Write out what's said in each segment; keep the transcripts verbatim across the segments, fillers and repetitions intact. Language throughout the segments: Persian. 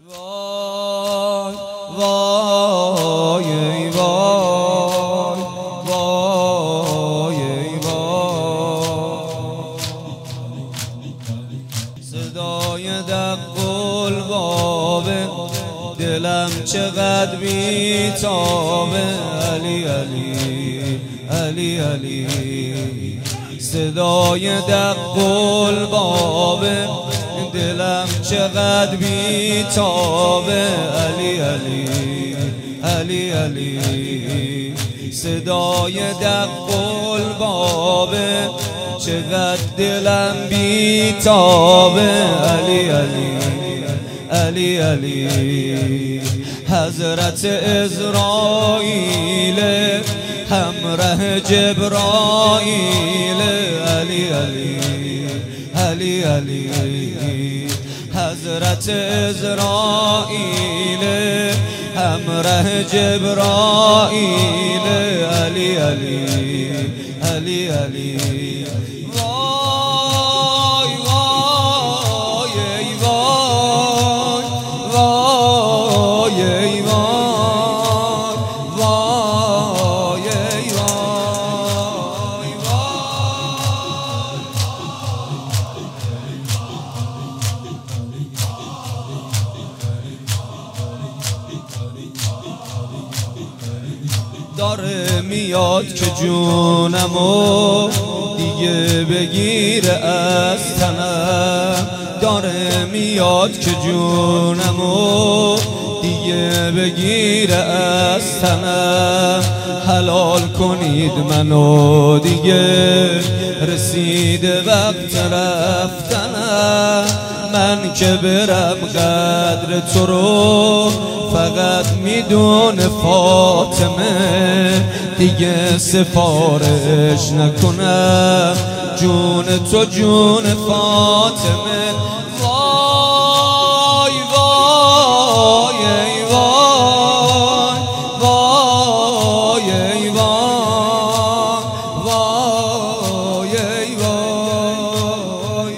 وای وای ای وای وای ای وای صدای دق البابه دلم چقدر بیتابه علی علی علی علی صدای دق البابه دلم چقدر بیتابه علی علی علی علی صدای دق البابه چقدر دلم بیتابه علی علی علی علی حضرت عزراییل همراه جبرائیل علی علی علی علی حضرت عزراییل همراه جبرائیل علی علی علی علی وای وای ای وای وای ای وای وای ای وای داره میاد که جونمو دیگه بگیره از تنم داره میاد که جونمو دیگه بگیره از تنم حلال کنید منو دیگه رسیده وقت رفتنم من که برم قدر تو رو فقط میدونه فاطمه دیگه سفارش نکنم جون تو جون فاطمه وای وای ای وای وای ای وای وای ای وای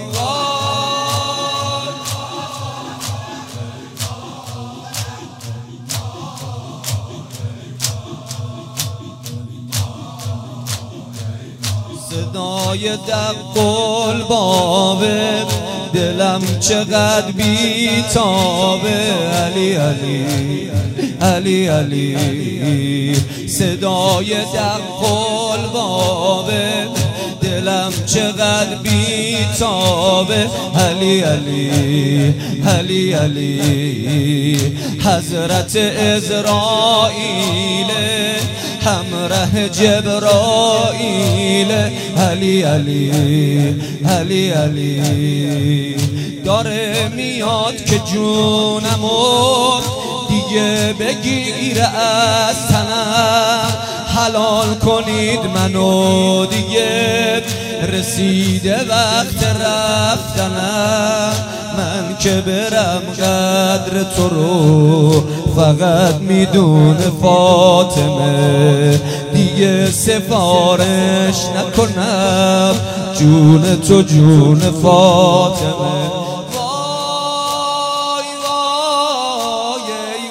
صدای دق البابه دلم چقدر بیتابه علی علی علی علی صدای دق البابه دلم چقدر بیتابه علی علی علی علی حضرت عزراییل همراه جبرائیل علی علی علی علی داره میاد که جونمو دیگه بگیره از تنم حلال کنید منو دیگه رسیده وقت رفتنم من که برم قدر تو رو فقط میدونه فاطمه دیگه سفارش نکنم جون تو جون فاطمه وای وای ای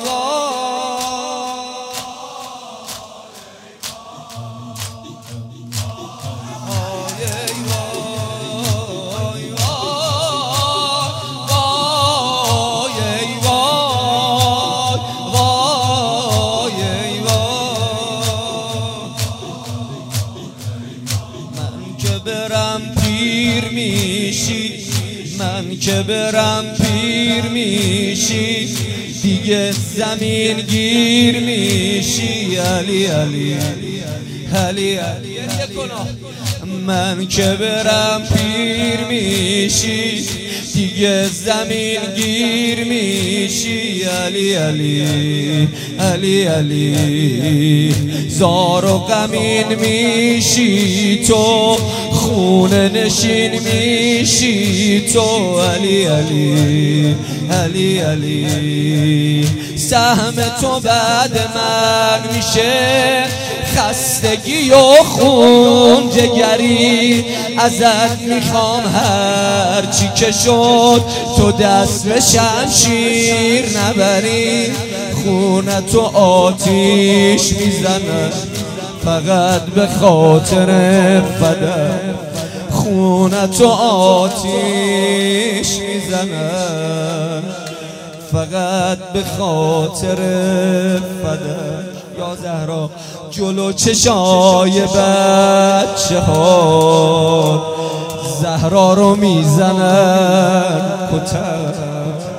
من که برم پیر میشی دیگه زمین گیر میشی علی علی علی علی من که برم پیر میشی دیگه زمین گیر میشی علی علی علی علی زار و غمین میشی تو خونه نشین میشی تو علی علی علی علی سهم تو بعد من میشه خستگی و خون جگری ازت میخوام هر چی که شد تو دست به شمشیر نبری خونت و آتیش میزنه فقط به خاطر فدا خونت و آتیش میزنه فقط به خاطر فدا یا زهرا جلو چشای بچه ها زهرا رو میزنن کتک